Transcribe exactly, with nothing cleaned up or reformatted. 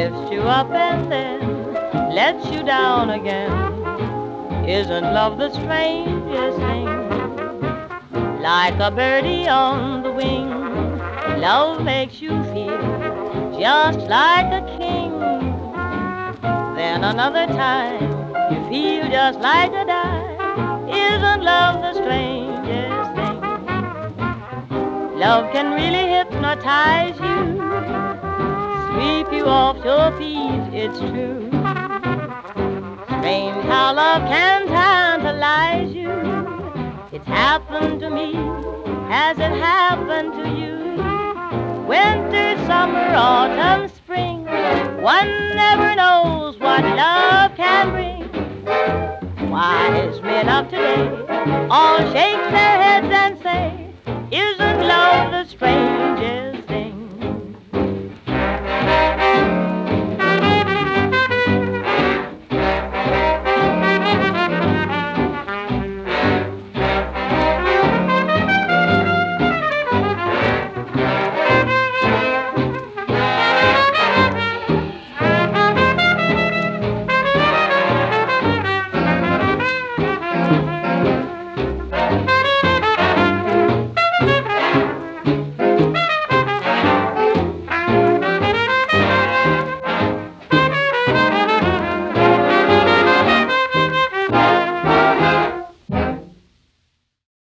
lifts you up and then lets you down again. Isn't love the strangest thing? Like a birdie on the wing, love makes you feel just like a king. Then another time, you feel just like a dime. Isn't love the strangest thing? Love can really hypnotize you, sweep you off your feet, it's true. Strange how love can tantalize you. It's happened to me, has it happened to you? Winter, summer, autumn, spring, one never knows what love can bring. Wise men of today all shake their heads and say, isn't love the strangest